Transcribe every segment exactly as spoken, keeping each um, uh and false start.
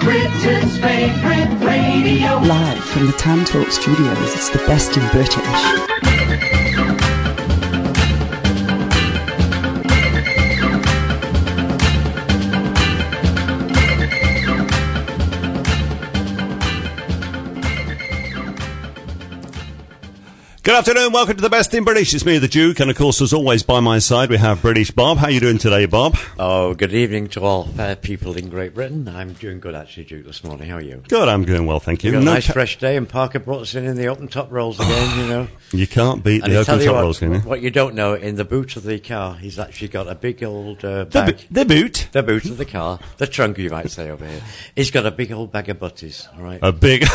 Britain's favourite radio. Live from the Tam Talk Studios, it's the best in British. Good afternoon, welcome to the Best in British. It's me, the Duke, and of course, as always, by my side, we have British Bob. How are you doing today, Bob? Oh, good evening to all fair people in Great Britain. I'm doing good, actually, Duke, this morning. How are you? Good, I'm doing well, thank you. We've got no a nice ca- fresh day, and Parker brought us in in the open top rolls again, you know. You can't beat And the I open tell you top what, rolls, can you? What you don't know, in the boot of the car, he's actually got a big old uh, The, bag. bo- the boot. The boot of the car, the trunk, you might say, over here. He's got a big old bag of butties, all right? A big...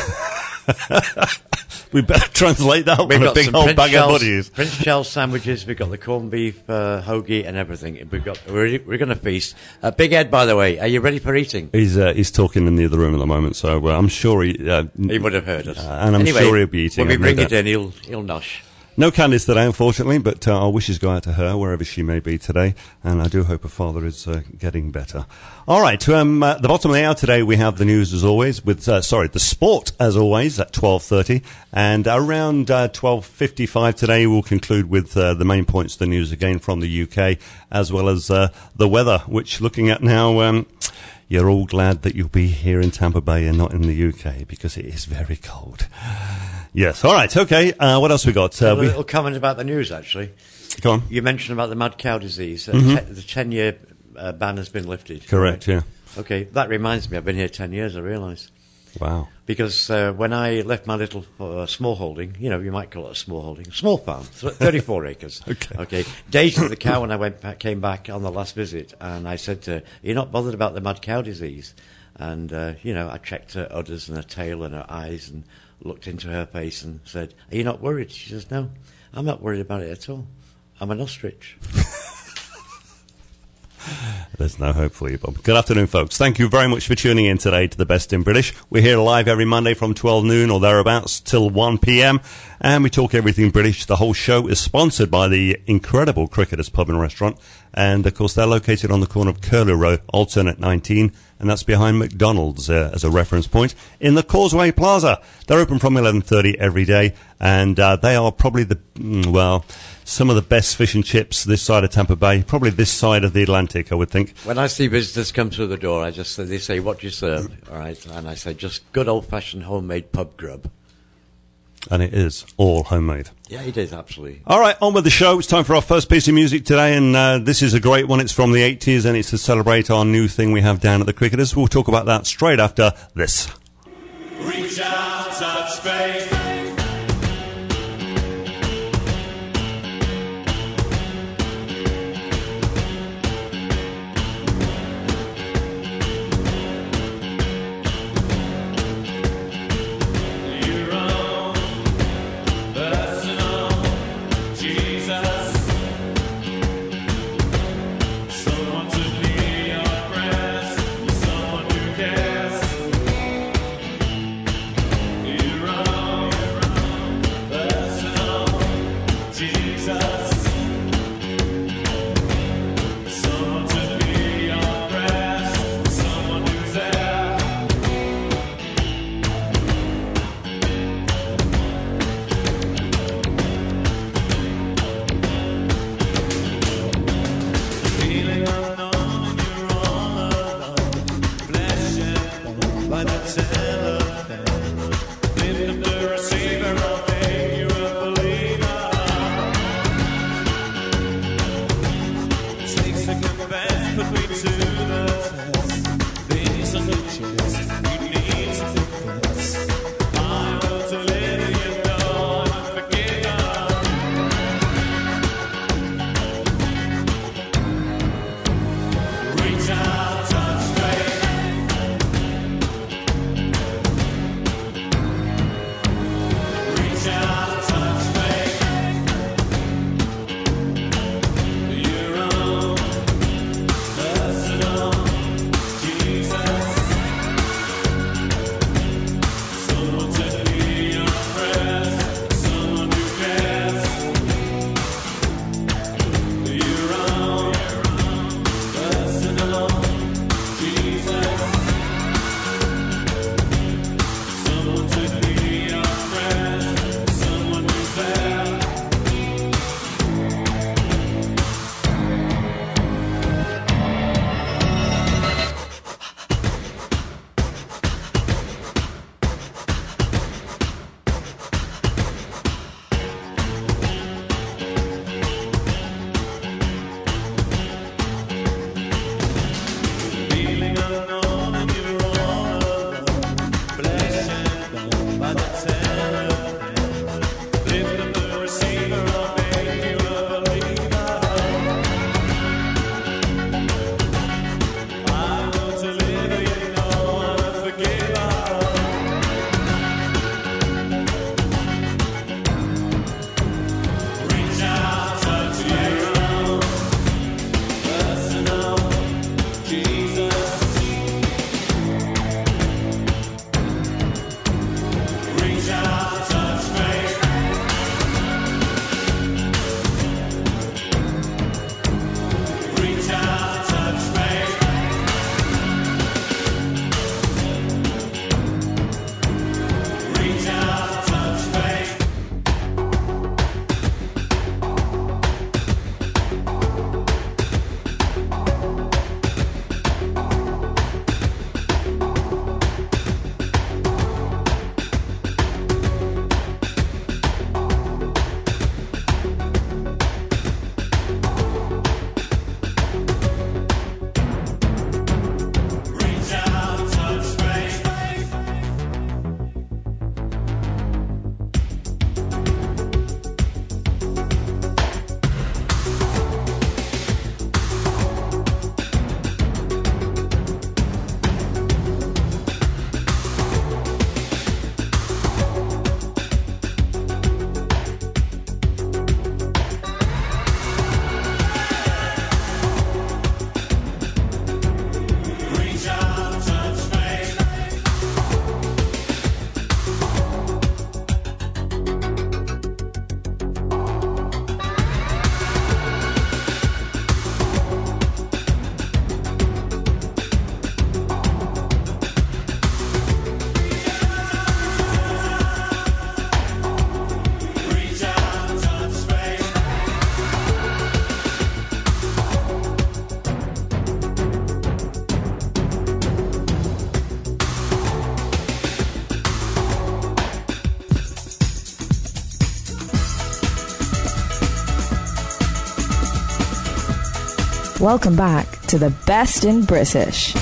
we better translate that We've one, a got big some old Prince bag Charles, of buddies. Prince Charles sandwiches. We've got the corned beef uh, hoagie and everything. We've got. We're, we're going to feast. Uh, Big Ed, by the way, are you ready for eating? He's uh, he's talking in the other room at the moment, so uh, I'm sure he... Uh, He would have heard us. Uh, and I'm anyway, sure he'll be eating. When we I've no bring doubt. it in, he'll he'll nosh. No Candice today, unfortunately, but uh, our wishes go out to her, wherever she may be today, and I do hope her father is uh, getting better. All right, um, uh, the bottom of the hour today, we have the news as always, with, uh, sorry, the sport as always at twelve thirty, and around uh, twelve fifty-five today, we'll conclude with uh, the main points of the news again from the U K, as well as uh, the weather, which looking at now... Um, You're all glad that you'll be here in Tampa Bay and not in the U K, because it is very cold. Yes, all right, okay. Uh, what else we got? Uh, a we, little comment about the news, actually. go on. You mentioned about the mad cow disease. Uh, Mm-hmm. te- the ten-year uh, ban has been lifted. Correct, right? yeah. Okay, that reminds me, I've been here ten years, I realise. Wow. Because uh, when I left my little uh, small holding, you know, you might call it a small holding, small farm, th- thirty-four acres. Okay. Okay. Dated the cow when I went back, came back on the last visit, and I said to her, "You're not bothered about the mad cow disease?" And uh, you know, I checked her udders and her tail and her eyes, and looked into her face and said, "Are you not worried?" She says, "No, I'm not worried about it at all. I'm an ostrich." There's no hope for you, Bob. Good afternoon, folks. Thank you very much for tuning in today to the Best in British. We're here live every Monday from twelve noon or thereabouts till one p.m. and we talk everything British. The whole show is sponsored by the incredible Cricketers Pub and Restaurant, and of course they're located on the corner of Curlew Road, alternate nineteen, and that's behind McDonald's uh, as a reference point in the Causeway Plaza. They're open from eleven thirty every day, and uh, they are probably the mm, well some of the best fish and chips this side of Tampa Bay, probably this side of the Atlantic, I would think. When I see visitors come through the door, I just they say, "What do you serve?" All right, and I say, "Just good old-fashioned homemade pub grub." And it is all homemade. Yeah, it is, absolutely. All right, on with the show. It's time for our first piece of music today, and uh, this is a great one. It's from the eighties, and it's to celebrate our new thing we have down at the Cricketers. We'll talk about that straight after this. Reach out, touch faith. Welcome back to the best in British.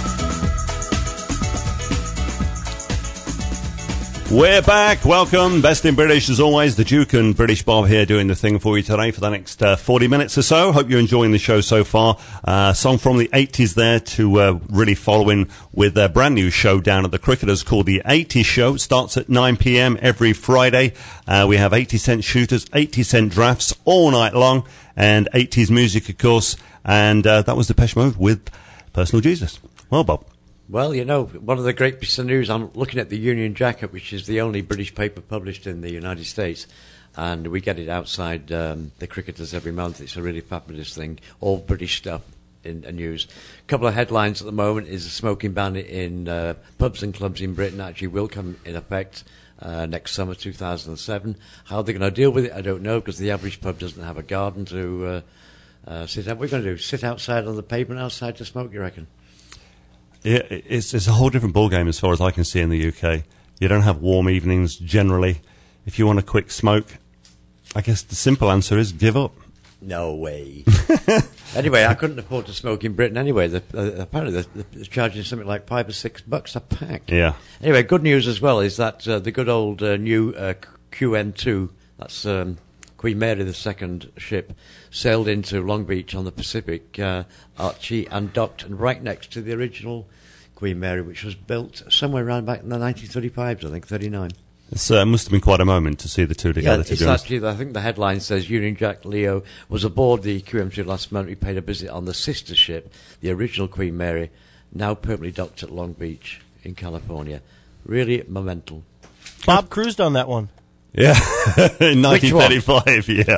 We're back. Welcome. Best in British, as always. The Duke and British Bob here doing the thing for you today for the next uh, forty minutes or so. Hope you're enjoying the show so far. Uh, song from the eighties there to uh, really follow in with their brand new show down at the Cricketers called The eighties Show. It starts at nine p.m. every Friday. Uh, we have eighty cent shooters, eighty cent drafts all night long, and eighties music, of course. And uh, that was Depeche Mode with Personal Jesus. Well, Bob. Well, you know, one of the great pieces of news, I'm looking at the Union Jacket, which is the only British paper published in the United States, and we get it outside um, the Cricketers every month. It's a really fabulous thing, all British stuff in uh, news. A couple of headlines at the moment is a smoking ban in uh, pubs and clubs in Britain actually will come in effect uh, next summer, two thousand seven. How they're going to deal with it, I don't know, because the average pub doesn't have a garden to uh, uh, sit out. What are we going to do, sit outside on the pavement outside to smoke, you reckon? Yeah, it's, it's a whole different ballgame as far as I can see in the U K. You don't have warm evenings generally. If you want a quick smoke, I guess the simple answer is give up. No way. Anyway, I couldn't afford to smoke in Britain anyway. The, uh, apparently they're, they're charging something like five or six bucks a pack. Yeah. Anyway, good news as well is that uh, the good old uh, new uh, Q M two, that's um, Queen Mary the Second ship, sailed into Long Beach on the Pacific, uh, Archie, and docked and right next to the original Queen Mary, which was built somewhere around back in the nineteen thirty-fives, I think, thirty-nine. It uh, must have been quite a moment to see the two together, Yeah, to it's be honest. actually, I think the headline says Union Jack Leo was aboard the Q M two last month. He paid a visit on the sister ship, the original Queen Mary, now permanently docked at Long Beach in California. Really momental. Bob cruised on that one. Yeah, in nineteen thirty-five, yeah.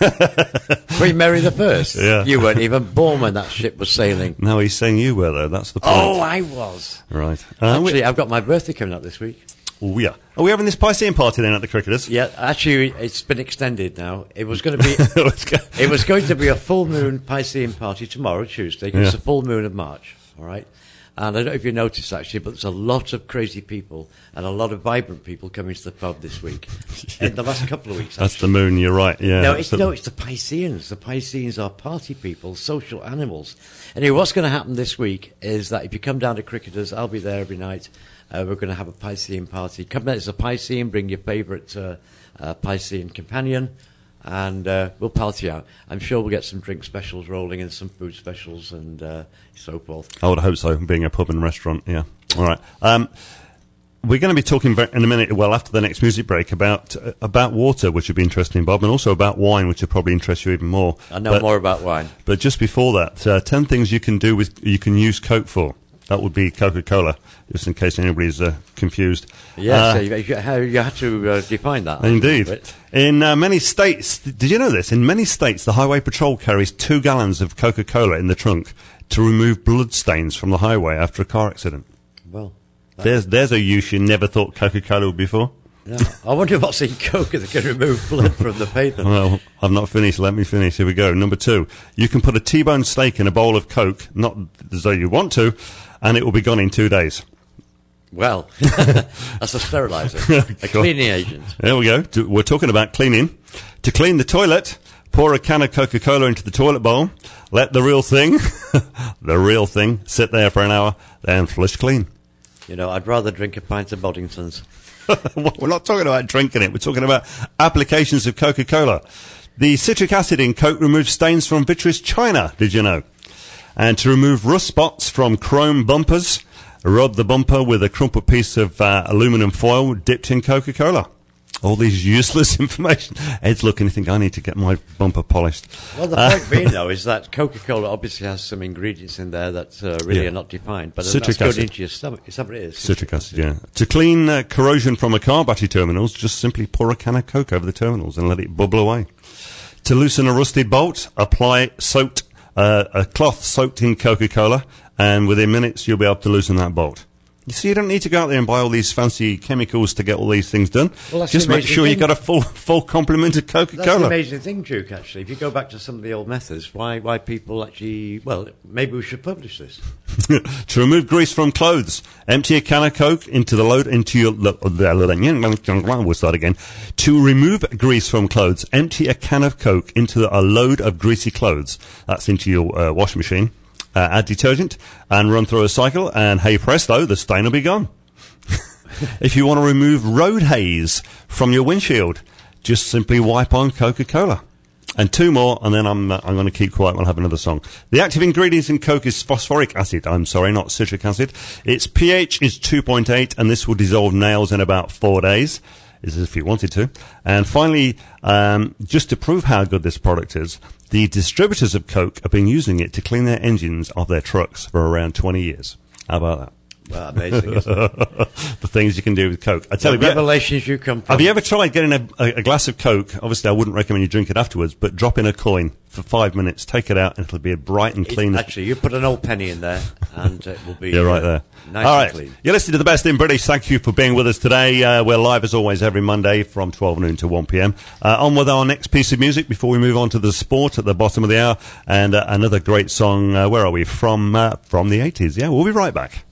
Queen Mary the First? Yeah. You weren't even born when that ship was sailing. No, he's saying you were, though. That's the point. Oh, I was. Right. Uh, Actually, we, I've got my birthday coming up this week. oh, yeah. Are we having this Piscean party then at the Cricketers? Yeah, actually, it's been extended now. It was going to be, it was going to be a full moon Piscean party tomorrow, Tuesday. 'Cause Yeah. It's a full moon of March, all right? And I don't know if you noticed, actually, but there's a lot of crazy people and a lot of vibrant people coming to the pub this week. In the last couple of weeks, That's actually. the moon, you're right, yeah. No, it's, the- no, it's the Pisceans. The Pisceans are party people, social animals. Anyway, what's going to happen this week is that if you come down to Cricketers, I'll be there every night. Uh, we're going to have a Piscean party. Come down as a Piscean, bring your favourite uh, uh, Piscean companion, and uh, we'll party out. I'm sure we'll get some drink specials rolling and some food specials and uh, so forth. I would hope so, being a pub and restaurant, yeah. All right. Um, we're going to be talking ver- in a minute, well, after the next music break, about uh, about water, which would be interesting, Bob, and also about wine, which would probably interest you even more. I know but, more about wine. But just before that, uh, ten things you can do with, you can use Coke for. That would be Coca-Cola, just in case anybody's uh, confused. Yes, Uh, uh, you, you, how- you had to uh, define that. Indeed. a little bit. In uh, many states, did you know this? In many states, the Highway Patrol carries two gallons of Coca-Cola in the trunk to remove blood stains from the highway after a car accident. Well, that- There's there's a use you never thought Coca-Cola would be for. yeah. I wonder what's in Coke that can remove blood from the pavement. Well, I've not finished. Let me finish. Here we go. Number two. You can put a T-bone steak in a bowl of Coke, not as though you want to, and it will be gone in two days. Well, that's a sterilizer, a cleaning agent. There we go. Do- We're talking about cleaning. To clean the toilet, pour a can of Coca-Cola into the toilet bowl. Let the real thing, the real thing, sit there for an hour, then flush clean. You know, I'd rather drink a pint of Boddington's. We're not talking about drinking it. We're talking about applications of Coca-Cola. The citric acid in Coke removes stains from vitreous china, did you know? And to remove rust spots from chrome bumpers, rub the bumper with a crumpled piece of uh, aluminum foil dipped in Coca-Cola. All these useless information. Ed's looking and think, I need to get my bumper polished. Well, the point being, though, is that Coca-Cola obviously has some ingredients in there that uh, really Yeah. are not defined, but Citric that's going acid. into your stomach. Is that what it is? Citric acid, yeah. To clean uh, corrosion from a car battery terminals, just simply pour a can of Coke over the terminals and let it bubble away. To loosen a rusted bolt, apply soaked uh, a cloth soaked in Coca-Cola, and within minutes you'll be able to loosen that bolt. You see, you don't need to go out there and buy all these fancy chemicals to get all these things done. Well, that's Just the make amazing sure thing. you've got a full full complement of That's the Coca-Cola. amazing thing, Duke, actually. If you go back to some of the old methods, why why people actually... Well, maybe we should publish this. To remove grease from clothes, empty a can of Coke into the load into your. We'll start again. To remove grease from clothes, empty a can of Coke into a load of greasy clothes. That's into your uh, washing machine. Uh, add detergent and run through a cycle, and hey presto, the stain will be gone. If you want to remove road haze from your windshield, just simply wipe on Coca-Cola. And two more, and then I'm uh, I'm going to keep quiet. We'll have another song. The active ingredients in Coke is phosphoric acid. I'm sorry, not citric acid. Its pH is two point eight, and this will dissolve nails in about four days. Is if you wanted to. And finally, um, just to prove how good this product is, the distributors of Coke have been using it to clean their engines of their trucks for around twenty years. How about that? Well, amazing, isn't it? The things you can do with Coke. I tell The you, have you- revelations you come from. have you ever tried getting a, a, a glass of Coke? Obviously, I wouldn't recommend you drink it afterwards, but drop in a coin for five minutes, take it out, and it'll be a bright and It's- clean. Actually, you put an old penny in there, and it will be You're right uh, there. nice All and right. clean. You're listening to The Best in British. Thank you for being with us today. Uh, we're live, as always, every Monday from twelve noon to one p.m. Uh, on with our next piece of music before we move on to the sport at the bottom of the hour. And uh, another great song. Uh, where are we? From, uh, from the eighties. Yeah, we'll be right back.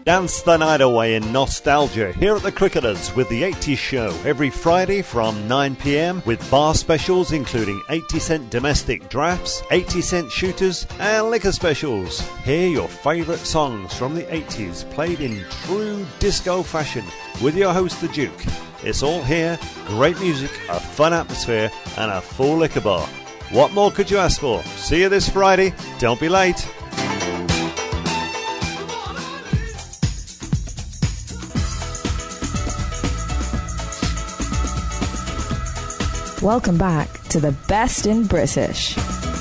Dance the night away in nostalgia here at the Cricketers with the eighties Show every Friday from nine p.m. with bar specials including eighty cent domestic drafts, eighty cent shooters and liquor specials. Hear your favourite songs from the eighties played in true disco fashion with your host the Duke. It's all here, great music, a fun atmosphere and a full liquor bar. What more could you ask for? See you this Friday. Don't be late. Welcome back to the best in British.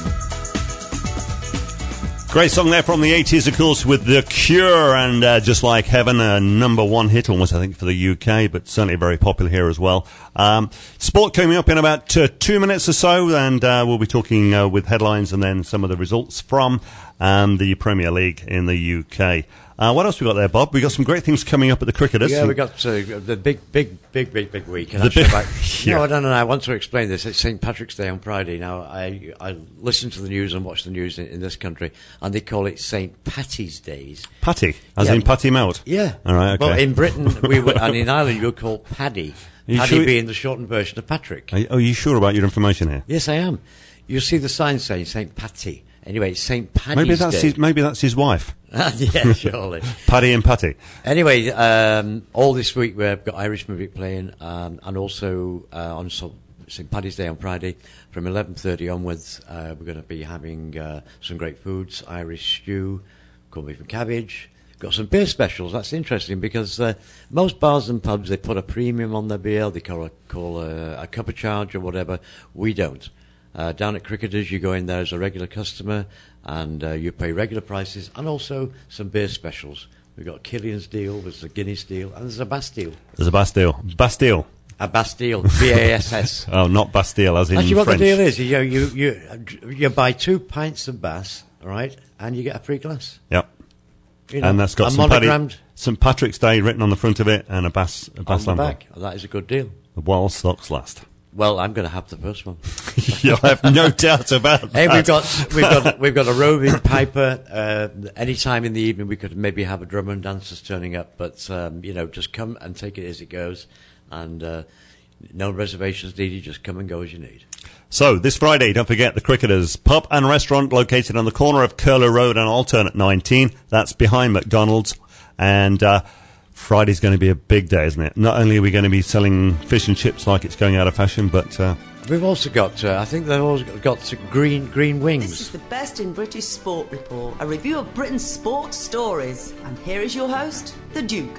Great song there from the eighties, of course, with The Cure and uh, Just Like Heaven, a number one hit almost, I think, for the U K, but certainly very popular here as well. Um, sport coming up in about uh, two minutes or so, and uh, we'll be talking uh, with headlines and then some of the results from um, the Premier League in the U K. Uh, what else we got there, Bob? We got some great things coming up at the Cricketers. Yeah, we got uh, the big, big, big, big, big week. And the actually, big, like, yeah. No, no, no, no. I want to explain this. It's Saint Patrick's Day on Friday. Now, I I listen to the news and watch the news in, in this country, and they call it Saint Patty's Days. Patty, as Yeah. in Patty Melt. Yeah. All right. Okay. Well, in Britain, we would, and in Ireland, you would call Paddy. You Paddy sure- being the shortened version of Patrick. Are you, are you sure about your information here? Yes, I am. You'll see the sign saying Saint Patty. Anyway, it's Saint Paddy's Maybe that's Day. his, maybe that's his wife, Yeah, surely. Paddy and Patty. Anyway, um, all this week we've got Irish music playing, um, and also uh, on Saint Paddy's Day on Friday from eleven thirty onwards, uh, we're going to be having uh, some great foods: Irish stew, corned beef and cabbage. Got some beer specials. That's interesting because uh, most bars and pubs, they put a premium on their beer. They call a call a, a cover charge or whatever. We don't. Uh, down at Cricketers, you go in there as a regular customer and uh, you pay regular prices, and also some beer specials. We've got Killian's deal, there's a Guinness deal, and there's a Bastille. There's a Bastille. Bastille. A Bastille, B A S S. Oh, not Bastille, as in Actually, what French. the deal is, you, you you you buy two pints of Bass, all right, and you get a free glass. Yep. You know, And that's got a some Paddy, monogrammed Saint Patrick's Day written on the front of it and a Bass, a on Bass the lamp. back. Well, that is a good deal. While stocks last. Well, I'm going to have the first one. You'll have no doubt about that. Hey, we've got we've got we've got a roving piper. Uh, any time in the evening, we could maybe have a drummer and dancers turning up, but um, you know, just come and take it as it goes, and uh, no reservations needed. Just come and go as you need. So, this Friday, don't forget the Cricketers pub and restaurant located on the corner of Curler Road and Alternate nineteen. That's behind McDonald's, and uh, Friday's going to be a big day, isn't it? Not only are we going to be selling fish and chips like it's going out of fashion, but uh, We've also got, uh, I think they've also got some green green wings. This is the best in British Sport Report, a review of Britain's sports stories. And here is your host, the Duke.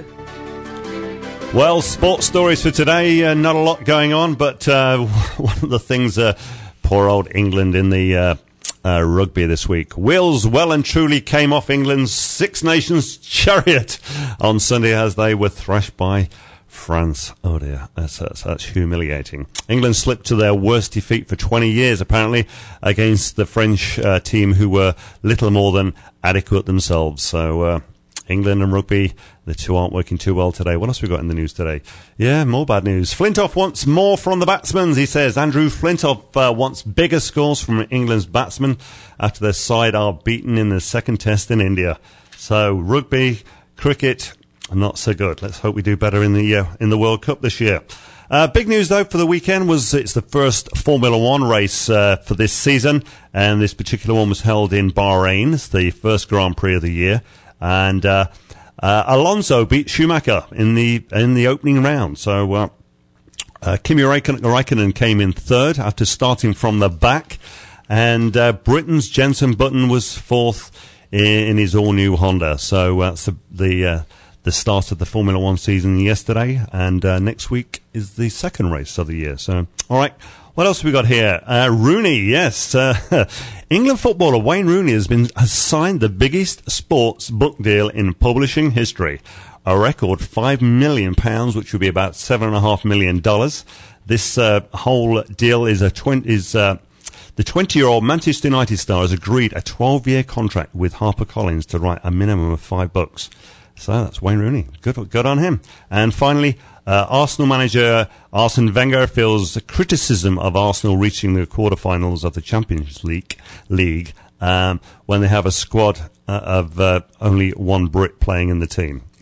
well, sports stories for today. Uh, not a lot going on, but uh, one of the things, uh, poor old England in the uh, uh, rugby this week. Wales well and truly came off England's Six Nations chariot on Sunday as they were thrashed by France. Oh dear, that's, that's, that's humiliating. England slipped to their worst defeat for twenty years, apparently, against the French uh, team who were little more than adequate themselves. So, uh, England and rugby, the two aren't working too well today. What else have we got in the news today? Yeah, more bad news. Flintoff wants more from the batsmen, he says. Andrew Flintoff uh, wants bigger scores from England's batsmen after their side are beaten in the second test in India. So, rugby, cricket, not so good. Let's hope we do better in the uh, in the World Cup this year. Uh, big news, though, for the weekend was it's the first Formula One race uh, for this season, and this particular one was held in Bahrain. It's the first Grand Prix of the year. And uh, uh, Alonso beat Schumacher in the in the opening round. So uh, uh, Kimi Raikkonen, Raikkonen came in third after starting from the back, and uh, Britain's Jenson Button was fourth in, in his all-new Honda. So uh, that's the the, uh, the start of the Formula One season yesterday, and uh, next week is the second race of the year. So all right. What else have we got here? Uh, Rooney, yes. Uh, England footballer Wayne Rooney has been has signed the biggest sports book deal in publishing history. A record five million pounds, which would be about seven and a half million dollars. This uh, whole deal is a twen- is uh, the twenty-year-old Manchester United star has agreed a twelve-year contract with HarperCollins to write a minimum of five books. So that's Wayne Rooney. Good, good on him. And finally, uh, Arsenal manager Arsene Wenger feels criticism of Arsenal reaching the quarterfinals of the Champions League, league um, when they have a squad uh, of uh, only one Brit playing in the team.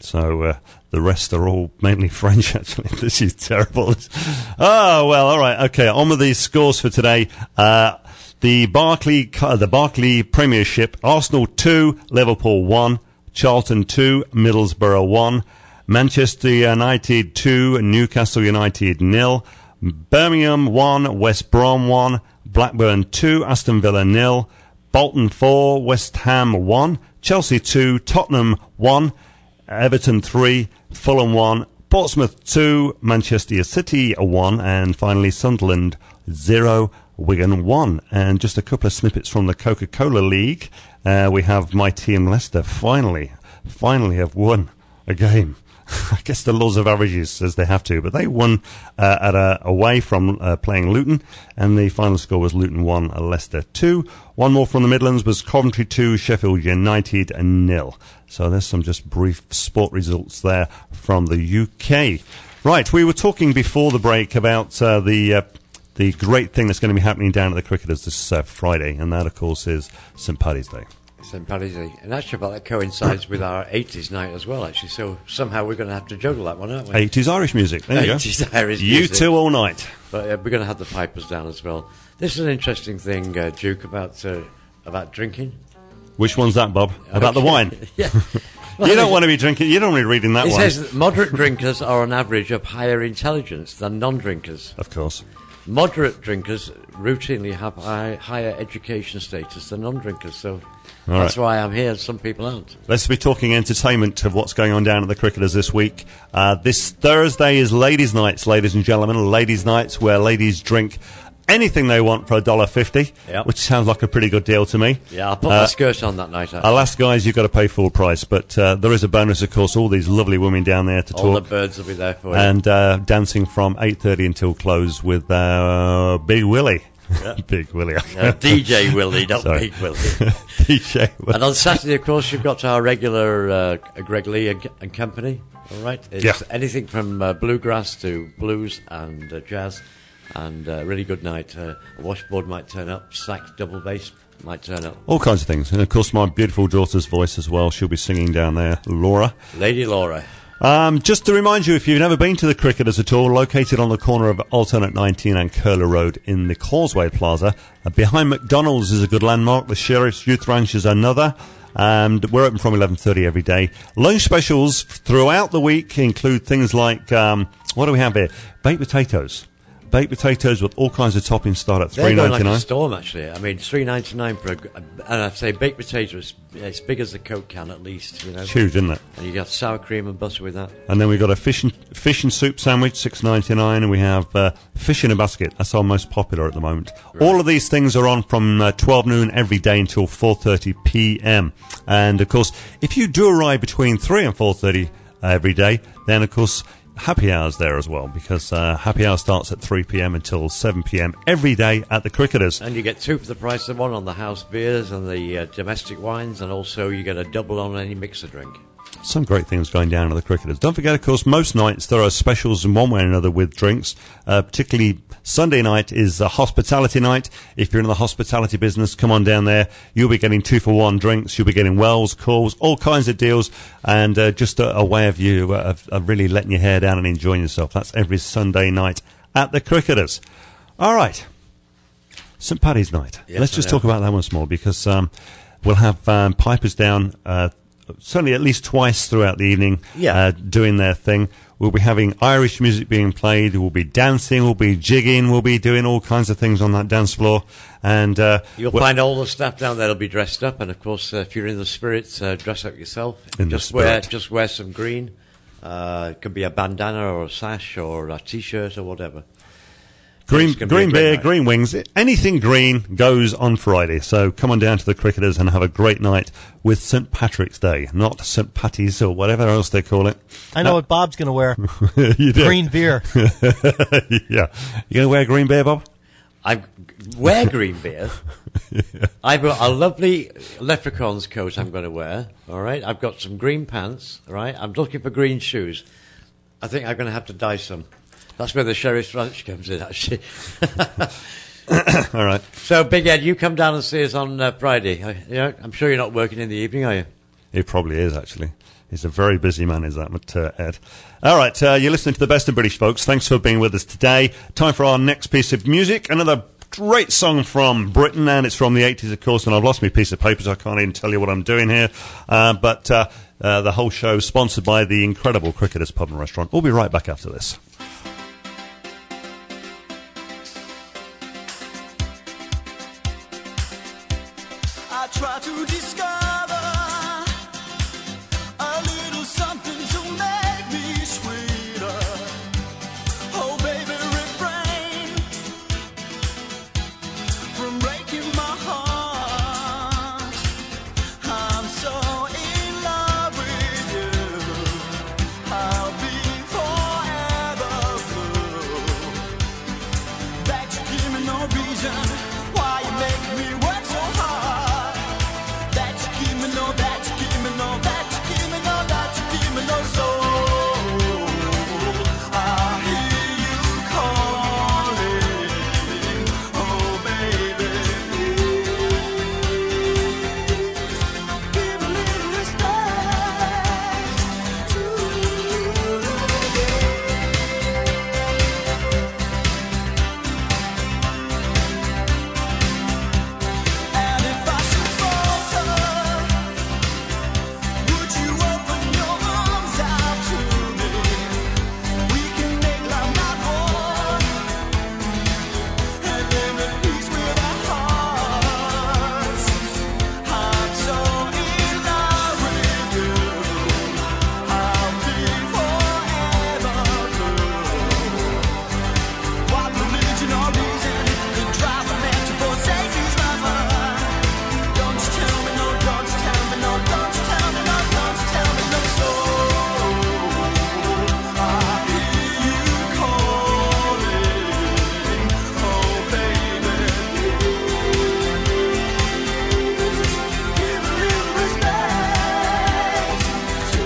So uh, the rest are all mainly French, actually. This is terrible. Oh, well, all right. Okay, on with these scores for today. Uh, the Barclay, the Barclay Premiership, Arsenal two, Liverpool one, Charlton two, Middlesbrough one, Manchester United two, Newcastle United nil, Birmingham one, West Brom one, Blackburn two, Aston Villa nil, Bolton four, West Ham one, Chelsea two, Tottenham one, Everton three, Fulham one, Portsmouth two, Manchester City one, and finally Sunderland zero, Wigan one. And just a couple of snippets from the Coca-Cola League. Uh, we have my team Leicester finally, finally have won a game. I guess the laws of averages says they have to, but they won uh, at a, away from uh, playing Luton, and the final score was Luton one, Leicester two. One more from the Midlands was Coventry two, Sheffield United nil. So there's some just brief sport results there from the U K. Right, we were talking before the break about uh, the uh, the great thing that's going to be happening down at the Cricketers this uh, Friday, and that, of course, is Saint Paddy's Day. Saint Paddy's Day. And actually, about that coincides with our eighties night as well, actually. So somehow we're going to have to juggle that one, aren't we? eighties Irish music. There you eighties go. Irish you music. two all night. But uh, we're going to have the pipers down as well. This is an interesting thing, uh, Duke, about uh, about drinking. Which one's that, Bob? About the wine? Yeah. Well, you don't want to be drinking. You don't want to be reading that it one. It says that moderate drinkers are on average of higher intelligence than non-drinkers. Of course. Moderate drinkers routinely have high, higher education status than non-drinkers, so All that's right. why I'm here and some people aren't. Let's be talking entertainment of what's going on down at the Cricketers this week. Uh, this Thursday is Ladies' Nights, ladies and gentlemen. Ladies' Nights, where ladies drink anything they want for a dollar fifty, Yep. which sounds like a pretty good deal to me. Yeah, I'll put Uh, my skirt on that night. Actually. Alas, guys, you've got to pay full price, but uh, there is a bonus, of course. All these lovely women down there to All talk. the birds will be there for you. And uh, dancing from eight thirty until close with uh, Big Willie. Yeah. Big Willie. Uh, D J Willie, not Sorry. Big Willie. D J Willie. And on Saturday, of course, you've got our regular uh, Greg Lee and, and company. All right, it's Yeah. anything from uh, bluegrass to blues and uh, jazz, and a uh, really good night. Uh, a washboard might turn up, sax, double bass might turn up. All kinds of things. And, of course, my beautiful daughter's voice as well. She'll be singing down there, Laura. Lady Laura. Um, just to remind you, if you've never been to the Cricketers at all, located on the corner of Alternate nineteen and Curler Road in the Causeway Plaza, uh, behind McDonald's is a good landmark. The Sheriff's Youth Ranch is another. And we're open from eleven thirty every day. Lunch specials throughout the week include things like, um, what do we have here? Baked potatoes. Baked potatoes with all kinds of toppings start at They're three going ninety like a nine. storm, actually. I mean, three ninety nine for a, g- and I'd say baked potatoes, as big as the Coke can at least. You know, It's huge, isn't it? and you got sour cream and butter with that. And then we've got a fish and fish and soup sandwich, six ninety nine, and we have uh, fish in a basket. That's our most popular at the moment. Right. All of these things are on from uh, twelve noon every day until four thirty p.m. And of course, if you do arrive between three and four thirty uh, every day, then of course happy hours there as well, because uh, happy hour starts at three p.m. until seven p.m. every day at the Cricketers. And you get two for the price of one on the house beers and the uh, domestic wines, and also you get a double on any mixer drink. Some great things going down at the Cricketers. Don't forget, of course, most nights there are specials in one way or another with drinks. Uh, particularly Sunday night is a hospitality night. If you're in the hospitality business, come on down there. You'll be getting two for one drinks. You'll be getting Wells, calls, all kinds of deals, and uh, just a, a way of you uh, of, of really letting your hair down and enjoying yourself. That's every Sunday night at the Cricketers. All right. Saint Paddy's night. Yes, Let's just I know. talk about that once more, because um, we'll have um, pipers down uh, certainly at least twice throughout the evening, Yeah. uh, doing their thing. We'll be having Irish music being played. We'll be dancing. We'll be jigging. We'll be doing all kinds of things on that dance floor. And uh, You'll we'll- find all the staff down there will be dressed up, and of course, uh, if you're in the spirit, uh, dress up yourself. In the just wear, spirit. just wear some green. Uh, it could be a bandana or a sash or a t-shirt or whatever. green, It's gonna be a green great beer, night. green wings. Anything green goes on Friday. So come on down to the Cricketers and have a great night with Saint Patrick's Day, not Saint Patty's or whatever else they call it. I know what Bob's going to wear. You do. Green beer. Yeah. You going to wear green beer, Bob? I wear green beer. I've got a lovely leprechaun's coat I'm going to wear. All right, I've got some green pants. All right, I'm looking for green shoes. I think I'm going to have to dye some. That's where the Sheriff's Ranch comes in, actually. All right. So, Big Ed, you come down and see us on uh, Friday. Uh, you know, I'm sure you're not working in the evening, are you? He probably is, actually. He's a very busy man, is that, uh, Ed? All right, uh, you're listening to the Best in British, folks. Thanks for being with us today. Time for our next piece of music. Another great song from Britain, and it's from the eighties, of course, and I've lost my piece of paper, so I can't even tell you what I'm doing here. Uh, but uh, uh, the whole show is sponsored by the incredible Cricketers Pub and Restaurant. We'll be right back after this. I try to discover a little something to make me sweeter. Oh, baby, refrain from breaking my heart. I'm so in love with you. I'll be forever blue. That you give me no reason why you make me work so hard. That you give me no, that you give me no, that you give me no, that you give me no soul. I hear you calling, oh baby, please give a little respect to And if I should falter, would you open your arms out to me? We can make love not war, and live at peace with our hearts. I'm so in love with you. I'll be forever blue. What religion or reason could drive a man to forsake his lover? Don't you tell me no, don't you tell me no, don't you tell me no, don't you tell me no soul. I hear you calling, oh baby, give a little respect to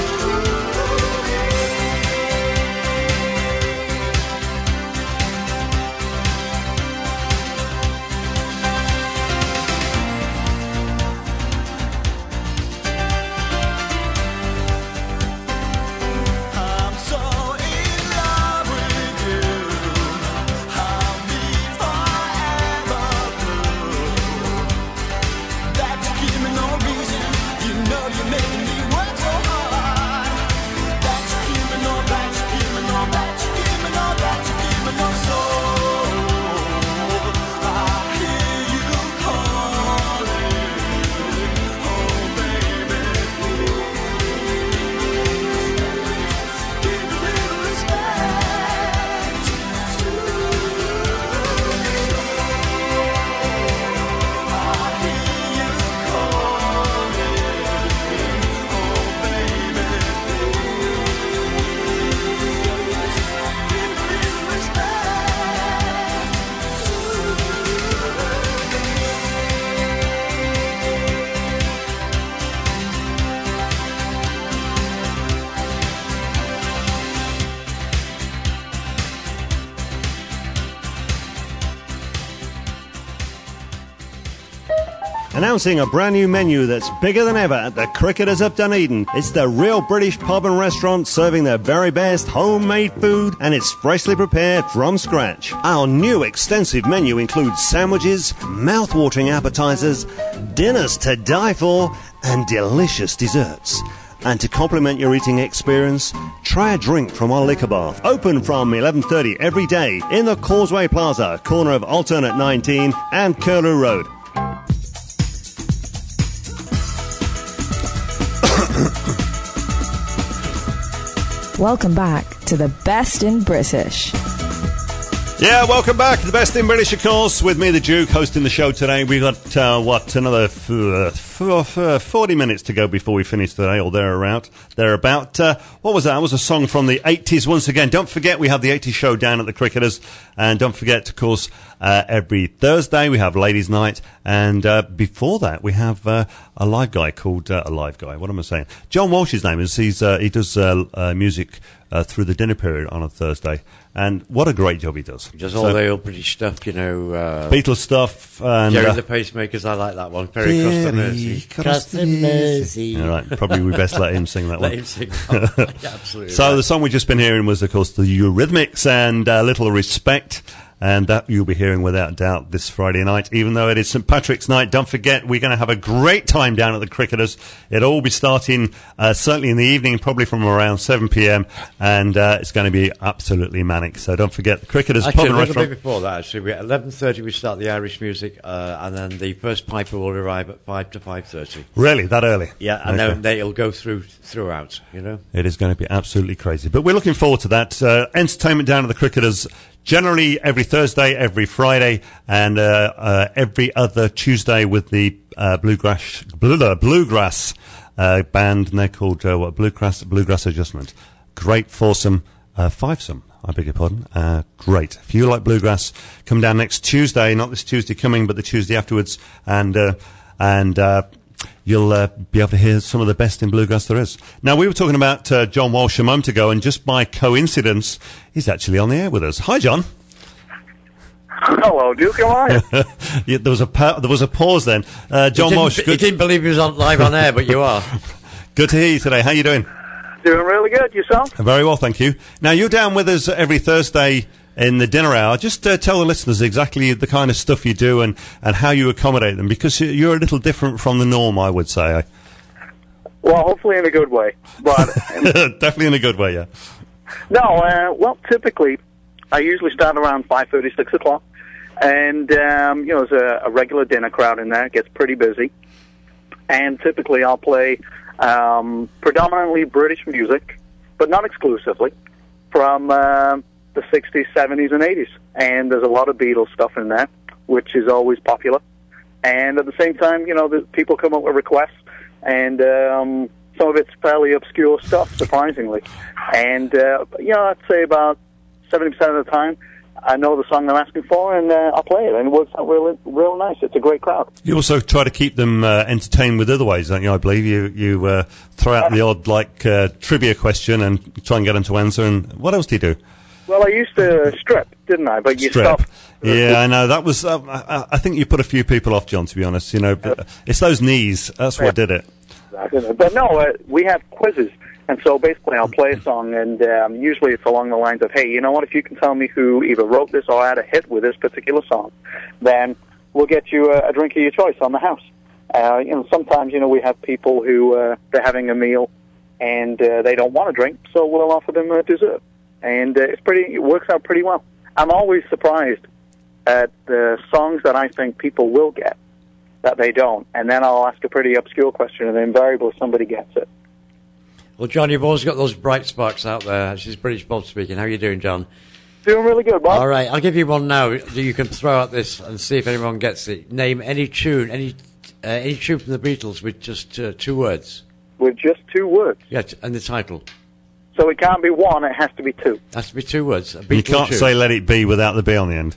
I'm so in love with you. I'll be forever blue. That you give me no reason. You know you're making me work so hard. That you give me no, that you give me no, that you give me no, that you give me no soul. I hear you calling, oh baby, give a little respect to I hear you calling, oh baby, give a little respect Announcing a brand new menu that's bigger than ever at the Cricketers of Dunedin. It's the real British pub and restaurant serving their very best homemade food, and it's freshly prepared from scratch. Our new extensive menu includes sandwiches, mouth-watering appetizers, dinners to die for, and delicious desserts. And to complement your eating experience, try a drink from our liquor bar. Open from eleven thirty every day in the Causeway Plaza, corner of Alternate nineteen and Curlew Road. Welcome back to the Best in British. Yeah, welcome back to the Best in British, of course, with me, the Duke, hosting the show today. We've got, uh, what, another f- uh, f- uh, forty minutes to go before we finish today, or thereabout. Thereabout. Uh, what was that? That was a song from the eighties once again. Don't forget, we have the eighties show down at the Cricketers. And don't forget, of course, uh, every Thursday we have Ladies' Night. And uh, before that, we have uh, a live guy called, uh, a live guy, what am I saying? John Walsh's name is, he's, uh, he does uh, uh, music uh, through the dinner period on a Thursday. And what a great job he does. He does all So- the old British stuff, you know. Uh, Beatles stuff. And, Jerry uh, the Pacemakers, I like that one. Perry Cross on Earth. Mercy, cross the Mersey. All right, probably we best let him sing that Let one. him sing that one. Yeah, absolutely. So right. the song we've just been hearing was, of course, the Eurythmics and uh, Little Respect. And that you'll be hearing without doubt this Friday night. Even though it is Saint Patrick's night, don't forget we're going to have a great time down at the Cricketers. It'll all be starting uh, certainly in the evening, probably from around seven p.m. And uh, it's going to be absolutely manic. So don't forget the Cricketers Actually, Pub a and little Restaurant. bit before that, actually, we, at eleven thirty we start the Irish music, uh, and then the first piper will arrive at five to five thirty. Really, that early? Yeah, and Okay. then they'll go through throughout, you know. It is going to be absolutely crazy. But we're looking forward to that. Uh, entertainment down at the Cricketers, generally every Thursday, every Friday, and uh, uh, every other Tuesday with the uh, Bluegrass Blue, Bluegrass uh, band, and they're called uh, what, Bluegrass Bluegrass Adjustment. Great foursome, uh, fivesome, I beg your pardon. Uh, great. If you like bluegrass, come down next Tuesday, not this Tuesday coming, but the Tuesday afterwards, and uh, and uh, you'll uh, be able to hear some of the best in bluegrass there is. Now, we were talking about uh, John Walsh a moment ago, and just by coincidence, he's actually on the air with us. Hi, John. Hello, Duke. How are you? Yeah, there was a pa- there was a pause then. Uh, John he didn't, Walsh, He good, didn't believe he was on, live on air, but you are. good to hear you today. How you doing? Doing really good. Yourself? Very well, thank you. Now, you're down with us every Thursday in the dinner hour. Just uh, tell the listeners exactly the kind of stuff you do and, and how you accommodate them, because you're a little different from the norm, I would say. Well, hopefully in a good way. But Definitely in a good way, yeah. no, uh, well, typically I usually start around five thirty, six o'clock, and um, you know, there's a, a regular dinner crowd in there. It gets pretty busy, and typically I'll play um, predominantly British music, but not exclusively, from uh, the sixties, seventies, and eighties. And there's a lot of Beatles stuff in there, which is always popular. And at the same time, you know, the people come up with requests, and um, some of it's fairly obscure stuff, surprisingly. And, uh, you know, I'd say about seventy percent of the time, I know the song they're asking for, and uh, I'll play it, and it works out real, real nice. It's a great crowd. You also try to keep them uh, entertained with other ways, don't you? I believe you you uh, throw out the odd like uh, trivia question and try and get them to answer. And what else do you do? Well, I used to strip, didn't I? But you Strip. stopped. Yeah, I know. That was. Uh, I, I think you put a few people off, John. To be honest, you know, but it's those knees. That's what did it. But no, uh, we have quizzes. And so basically I'll play a song, and um, usually it's along the lines of, hey, you know what, if you can tell me who either wrote this or had a hit with this particular song, then we'll get you a, a drink of your choice on the house. Uh, you know, sometimes, you know, we have people who, uh, they're having a meal, and uh, they don't want a drink, so we'll offer them a dessert. And uh, it's pretty, it works out pretty well. I'm always surprised at the songs that I think people will get that they don't. And then I'll ask a pretty obscure question, and invariably somebody gets it. Well, John, you've always got those bright sparks out there. This is British Bob speaking. How are you doing, John? Doing really good, Bob. All right, I'll give you one now. You can throw out this and see if anyone gets it. Name any tune, any uh, any tune from the Beatles with just uh, two words. With just two words. Yeah, t- and the title. So it can't be one, it has to be two. It has to be two words. A You Beatle can't tune. say "Let It Be" without the B on the end.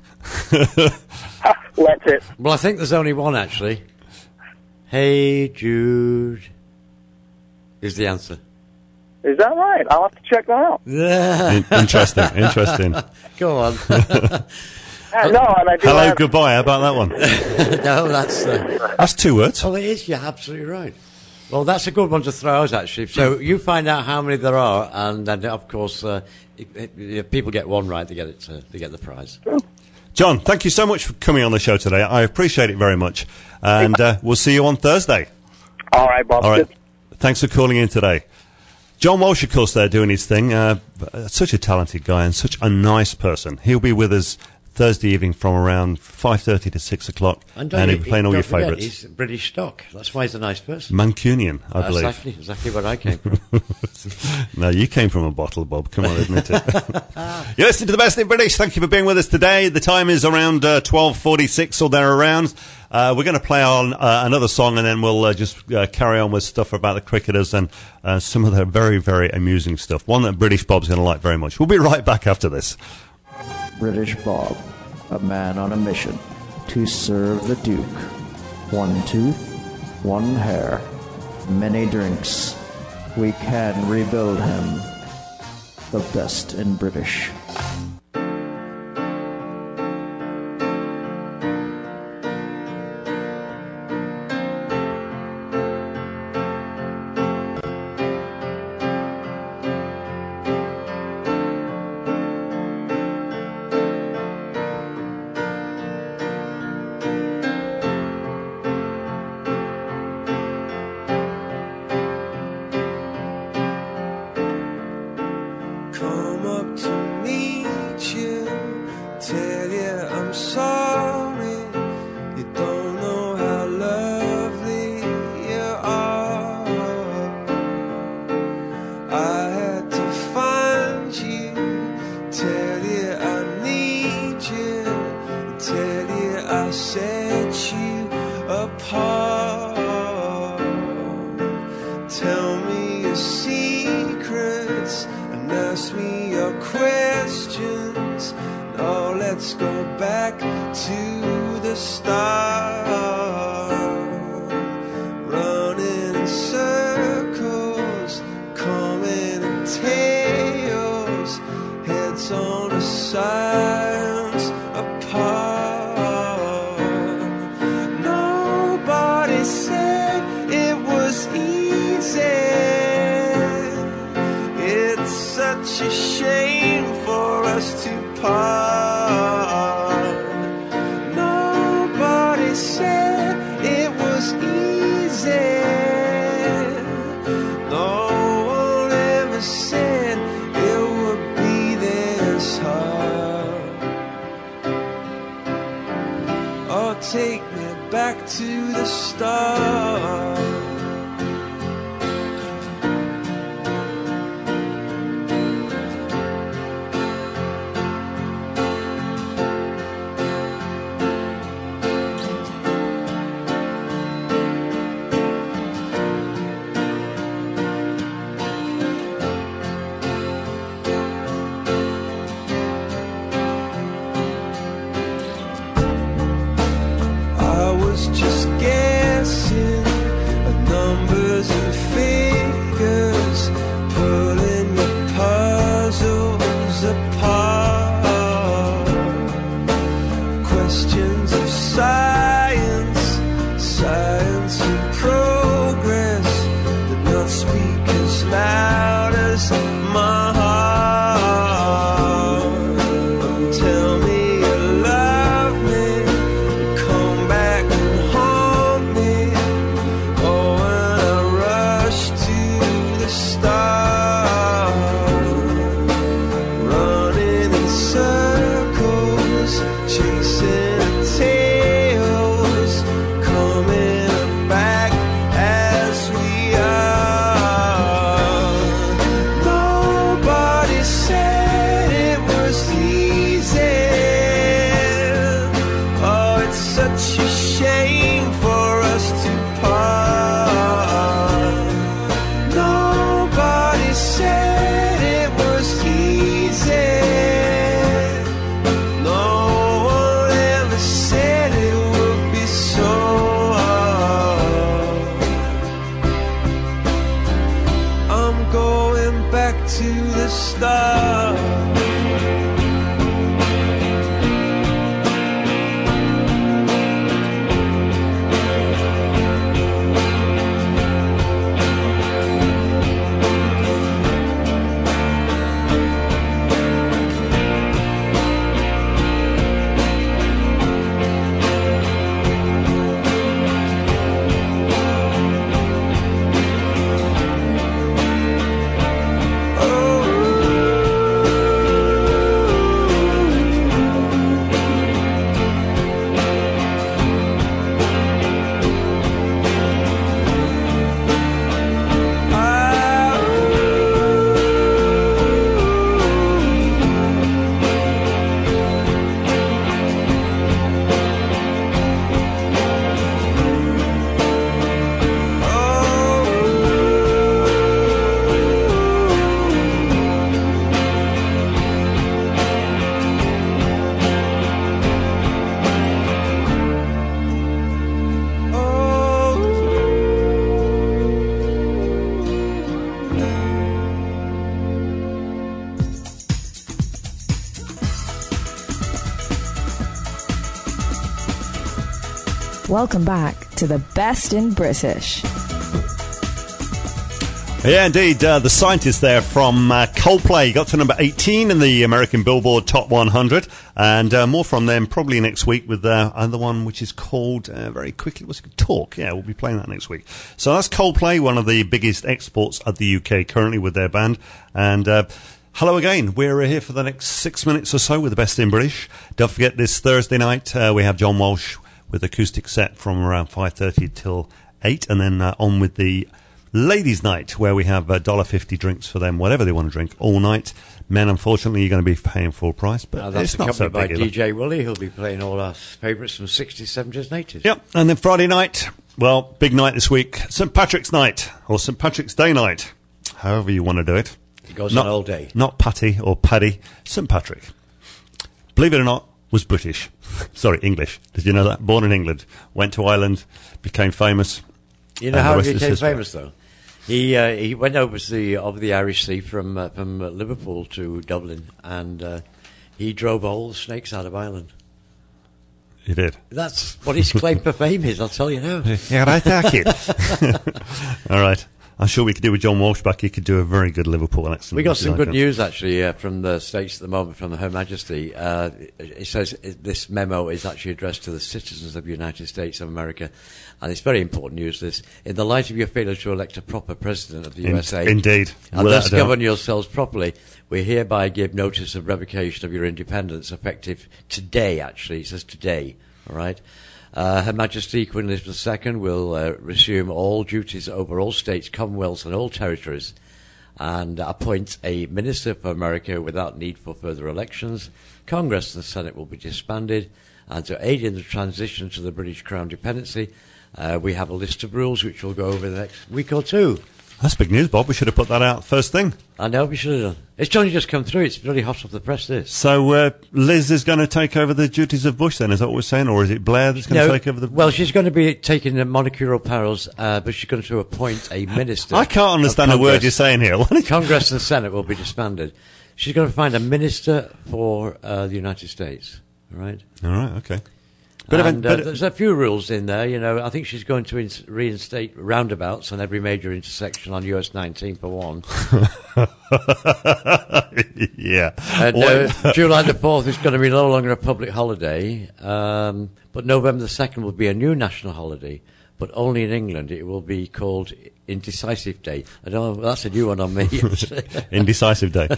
Let it. Well, I think there's only one, actually. Hey, Jude, is the answer. Is that right? I'll have to check that out. In- interesting, interesting. Go on. Uh, no, and I do Hello, have, goodbye. How about that one? No, that's... Uh, That's two words. oh, it is. You're absolutely right. Well, that's a good one to throw out, actually. So you find out how many there are, and then, of course, uh, if, if people get one right, they get it. Uh, they get the prize. John, thank you so much for coming on the show today. I appreciate it very much. And uh, we'll see you on Thursday. All right, Bob. All right. Thanks for calling in today. John Walsh, of course, there doing his thing. Uh, such a talented guy and such a nice person. He'll be with us Thursday evening from around five thirty to six o'clock. And, And he'll be playing all don't your forget, favourites. He's British stock. That's why he's a nice person. Mancunian, I believe. Exactly, exactly where I came from. No, you came from a bottle, Bob. Come on, admit it. You're listening to the Best in British. Thank you for being with us today. The time is around uh, twelve forty-six or there around. Uh, we're going to play on uh, another song, and then we'll uh, just uh, carry on with stuff about the cricketers and uh, some of their very, very amusing stuff. One that British Bob's going to like very much. We'll be right back after this. British Bob, a man on a mission to serve the Duke. One tooth, one hair, many drinks. We can rebuild him. The best in British. Tell me your secrets and ask me your questions. Now let's go back to the start. Running in circles, coming in tails, heads on the sides apart. Nobody said it was easy. It's such a shame for us to part. Nobody said it was easy. No one ever said it would be this hard. Oh, take me back to the start. I was just guessing at numbers and figures, pulling the puzzles apart. Questions of science, science and progress, did not speak as loud as my heart. And tell me you love me, come back and haunt me. Oh, when I rush to the start, running in circles, chasing tails, coming back as we are. Nobody said it was easy. Oh, it's such a shame for us to part. Nobody said it was easy. No one ever said it would be so hard. I'm going back to the start. Welcome back to the best in British. Yeah, indeed. Uh, the Scientist there from uh, Coldplay got to number eighteen in the American Billboard Top one hundred, and uh, more from them probably next week with uh, another one which is called uh, very quickly. What's it? Talk. Yeah, we'll be playing that next week. So that's Coldplay, one of the biggest exports of the U K currently with their band, and. Uh, Hello again. We're here for the next six minutes or so with the best in British. Don't forget this Thursday night uh, we have John Walsh with acoustic set from around five thirty till eight, and then uh, on with the ladies' night where we have one dollar fifty drinks for them, whatever they want to drink, all night. Men, unfortunately, you're going to be paying full price, but Now, that's it's not so accompanied big by either. D J Willie, who'll be playing all our favourites from sixties, seventies and eighties. Yep, and then Friday night Well, big night this week. Saint Patrick's Night, or Saint Patrick's Day night. However you want to do it. It goes not, on all day. Not Patty or Paddy. Saint Patrick. Believe it or not, was British. Sorry, English. Did you know that? Born in England. Went to Ireland. Became famous. You know how he became famous, though? He uh, he went over the over the Irish Sea from uh, from uh, Liverpool to Dublin, and uh, he drove all the snakes out of Ireland. He did. That's what his claim for fame is. I'll tell you now. Yeah, right there, kid. All right. I'm sure we could do with John Walsh back. He could do a very good Liverpool accent. We got some good news, actually, uh, from the States at the moment, from Her Majesty. Uh, it says it, this memo is actually addressed to the citizens of the United States of America. And it's very important news, this. In the light of your failure to elect a proper president of the In, U S A... Indeed. And thus govern yourselves properly, we hereby give notice of revocation of your independence, effective today, actually. It says today, all right? Uh, Her Majesty Queen Elizabeth the Second will uh, resume all duties over all states, commonwealths and all territories, and appoint a Minister for America without need for further elections. Congress and the Senate will be disbanded, and to aid in the transition to the British Crown dependency, uh, we have a list of rules which we'll go over the next week or two. That's big news, Bob. We should have put that out first thing. I know, we should have done. It's only just come through. It's really hot off the press, this. So uh, Liz is going to take over the duties of Bush, then? Is that what we're saying? Or is it Blair that's going no, to take over the... Well, she's going to be taking the monarchical powers, uh, but she's going to appoint a minister. I can't understand a word you're saying here. Congress and Senate will be disbanded. She's going to find a minister for uh, the United States. All right? All right, okay. But and, uh, there's a few rules in there, you know. I think she's going to ins- reinstate roundabouts on every major intersection on U S nineteen for one. Yeah. And uh, July the fourth is going to be no longer a public holiday, um, but November the second will be a new national holiday, but only in England. It will be called Indecisive Day. I don't know, that's a new one on me. Indecisive Day.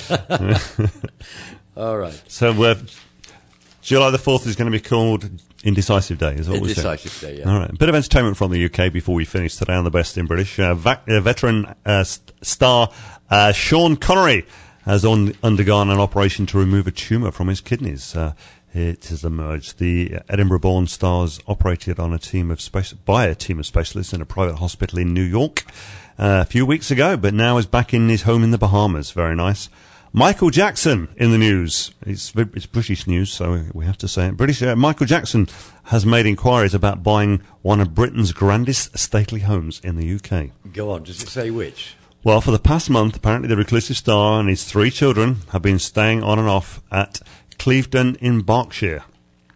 All right. So uh, July the fourth is going to be called Indecisive Day, is what we're saying? Indecisive Day, yeah. All right. A bit of entertainment from the U K before we finish today on the Best in British. Uh, va- uh, veteran uh, st- star uh, Sean Connery has on- undergone an operation to remove a tumour from his kidneys. Uh, it has emerged. The Edinburgh-born star's operated on a team of speci- by a team of specialists in a private hospital in New York uh, a few weeks ago, but now is back in his home in the Bahamas. Very nice. Michael Jackson in the news. It's, it's British news, so we have to say it. British. Uh, Michael Jackson has made inquiries about buying one of Britain's grandest stately homes in the U K. Go on, does it say which? Well, for the past month, apparently the reclusive star and his three children have been staying on and off at Clevedon in Berkshire.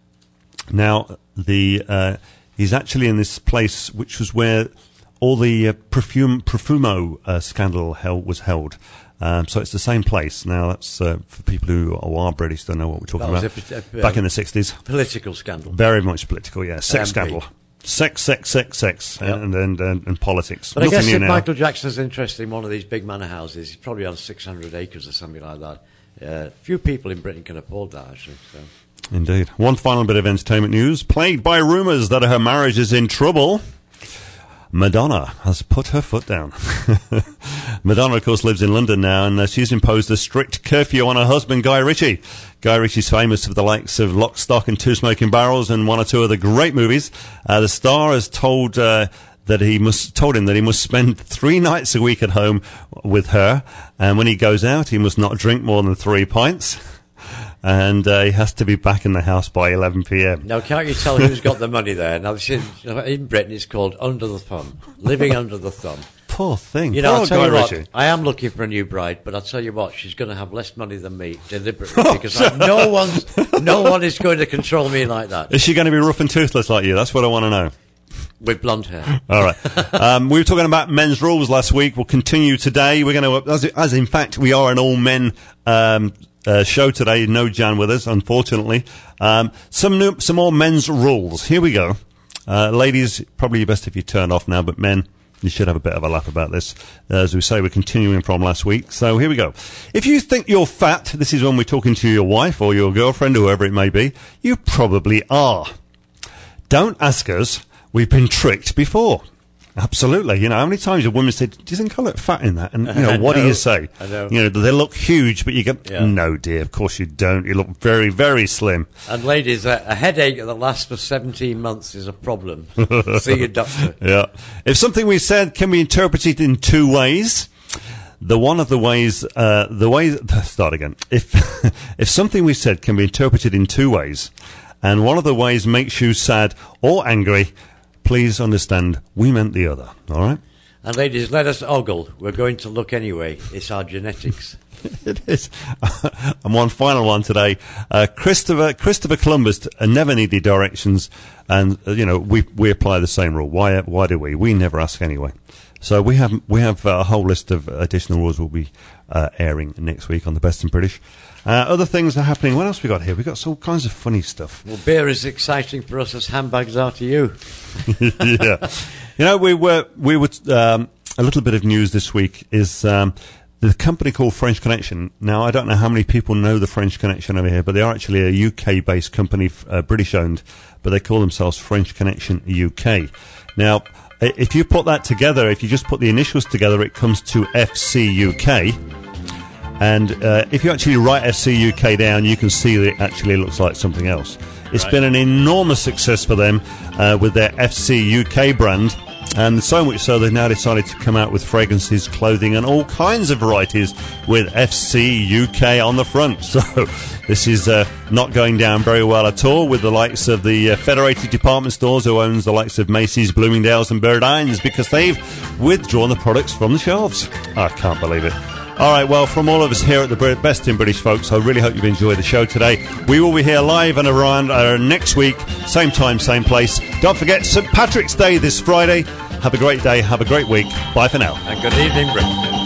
Now, the uh, he's actually in this place which was where all the uh, perfume, Profumo uh, scandal held, was held. Um, so it's the same place. Now, that's uh, for people who are British, don't know what we're talking that about. was a, a, Back in the sixties. Political scandal. Very much political, yeah. Sex M P. scandal. Sex, sex, sex, sex, Yep. and, and, and, and politics. But Nothing I guess new if now. Michael Jackson's interested in one of these big manor houses, he's probably on six hundred acres or something like that. Uh, few people in Britain can afford that, actually. So. Indeed. One final bit of entertainment news. Plagued by rumours that her marriage is in trouble, Madonna has put her foot down. Madonna, of course, lives in London now, and uh, she's imposed a strict curfew on her husband, Guy Ritchie. Guy Ritchie's famous for the likes of Lock, Stock and Two Smoking Barrels and one or two other great movies. Uh, the star has told uh, that he must told him that he must spend three nights a week at home with her, and when he goes out, he must not drink more than three pints. And uh, he has to be back in the house by eleven p.m. Now, can't you tell who's got the money there? Now, this is, in Britain, it's called under the thumb, living under the thumb. Poor thing. You know, Poor I'll tell Guy you what, Ritchie. I am looking for a new bride, but I'll tell you what, she's going to have less money than me, deliberately, because I, no one's, no one is going to control me like that. Is she going to be rough and toothless like you? That's what I want to know. With blonde hair. All right. Um, we were talking about men's rules last week. We'll continue today. We're going to, as, as in fact, we are an all-men um, uh, show today. No Jan with us, unfortunately. Um, some new, some more men's rules. Here we go. Uh, ladies, probably best if you turn off now, but men, you should have a bit of a laugh about this. Uh, as we say, we're continuing from last week. So here we go. If you think you're fat, this is when we're talking to your wife or your girlfriend, or whoever it may be, you probably are. Don't ask us. We've been tricked before. Absolutely. You know, how many times have women said, do you think I look fat in that? And, you know, I what do know, you say? I know. You know, they look huge, but you go, Yeah. no, dear, of course you don't. You look very, very slim. And ladies, a, a headache that lasts for seventeen months is a problem. See your doctor. Yeah. If something we said can be interpreted in two ways, the one of the ways, uh, the way, start again. If, if something we said can be interpreted in two ways, and one of the ways makes you sad or angry, please understand we meant the other, all right? And ladies, let us ogle. We're going to look anyway. It's our genetics. It is. And one final one today. Uh, Christopher Christopher Columbus uh, never needed directions, and uh, you know we we apply the same rule. Why why do we? We never ask anyway. So we have we have uh, a whole list of additional rules we'll be uh, airing next week on the Best in British. Uh, other things are happening. What else we got here? We got all kinds of funny stuff. Well, beer is exciting for us as handbags are to you. Yeah, you know we were we were um, a little bit of news this week is. Um, The company called French Connection. Now, I don't know how many people know the French Connection over here, but they are actually a U K-based company, uh, British-owned, but they call themselves French Connection U K. Now, i- if you put that together, if you just put the initials together, it comes to F C U K. And uh, if you actually write F C U K down, you can see that it actually looks like something else. It's Right. been an enormous success for them uh, with their F C U K brand. And so much so they've now decided to come out with fragrances, clothing and all kinds of varieties with F C U K on the front. So this is uh, not going down very well at all with the likes of the uh, Federated Department Stores, who owns the likes of Macy's, Bloomingdale's and Burdines, because they've withdrawn the products from the shelves. I can't believe it. All right, well, from all of us here at the Brit- Best in British, folks, I really hope you've enjoyed the show today. We will be here live and around uh, next week, same time, same place. Don't forget Saint Patrick's Day this Friday. Have a great day. Have a great week. Bye for now. And good evening, Britain.